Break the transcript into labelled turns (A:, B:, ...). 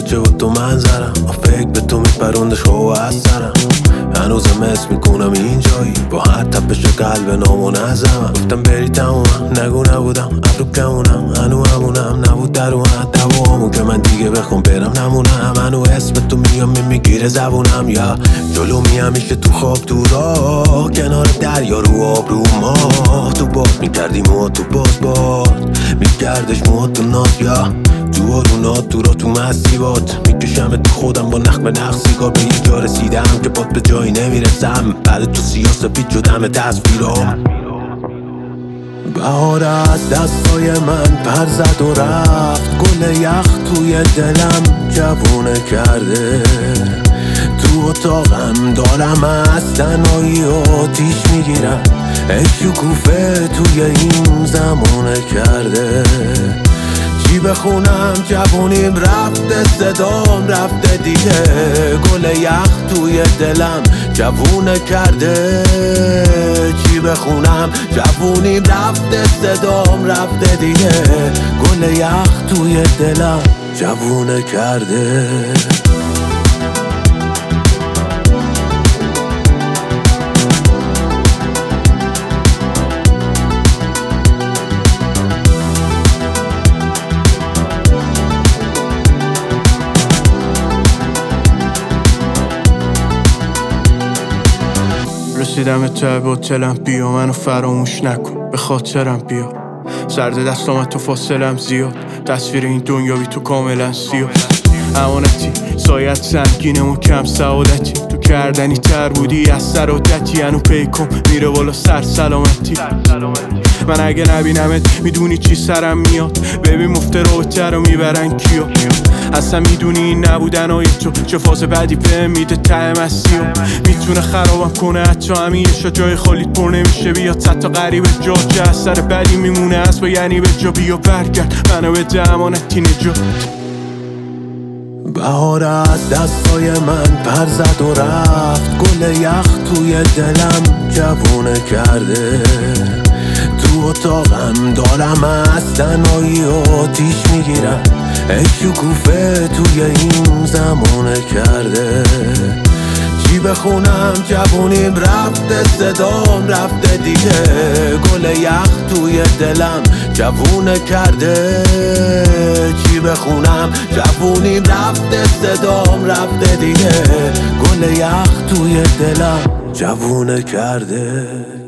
A: کوچه و تو منظرم، فکر به تو میپروندش خواه از سرم. هنوزم حس میکنم اینجایی، با هر تپش قلب نامنظمم. گفتم بری تمومم، نگو نبودم، ابرو کمونم، هنو همونم نبود در اومد دوامو که من دیگه بخوام برم نمونم. هنو اسم تو میام میگیره زبونم، یا جلو میام میشه تو خواب تو راه، کنار دریا رو آب رو ماه. تو باد میکردی موها تو باد میکردش موها تو ناز، یا تو آرونات تو را تو مسیبات میکشم تو خودم با نخ به نخ سیگار. به یه جا رسیدم که باد به جایی نمیرسم، بعد تو سیاسفید شدم تصویرام. بهار از دستای من پر زد و رفت، گل یخ توی دلم جوونه کرده. تو اتاقم دارم از تنهایی آتیش میگیرم، شکوفه توی این زمونه کرده. چی بخونم جوونیم رفته، صدام رفته دیگه. گل یخ توی دلم جوونه کرده. چی بخونم جوونیم رفته، صدام رفته دیگه. گل یخ توی دلم جوونه کرده.
B: رسیدم ته به هتلم، بیا منو فراموش نکن، به خاطرم بیا. سرد دستام تو فاصلم زیاد، تصویر این دنیا بی تو کاملا سیاه. امانتی سایت سنگینه و کم سعادتی، تو کردنی تر بودی از سرادتی. هنو پیکم میره بالا سر سلامتی. من اگه نبینمت میدونی چی سرم میاد، ببین مفت رابطه رو میبرن کیا. اصلا میدونی این نبودن های تو چه فاز بعدی به میده ته مسیح، میتونه خرابم کنه حتی همیشه. جای خالیت پر نمیشه، بیاد صد تا غریبه جا چه اثر بدی میمونه از با یعنی به جا. بیا برگرد منو به امانتی نجات.
A: بهار از دستای من پر زد و رفت، گل یخ توی دلم جوونه کرده. تو اتاقم دارم از تنهایی آتیش میگیرم، شکوفه توی این زمونه کرده. چی بخونم جوونیم رفته، صدام رفته دیگه. گل یخ توی دلم جوونه کرده. چی بخونم جوونیم رفته، صدام رفته دیگه. گل یخ توی دلم جوونه کرده.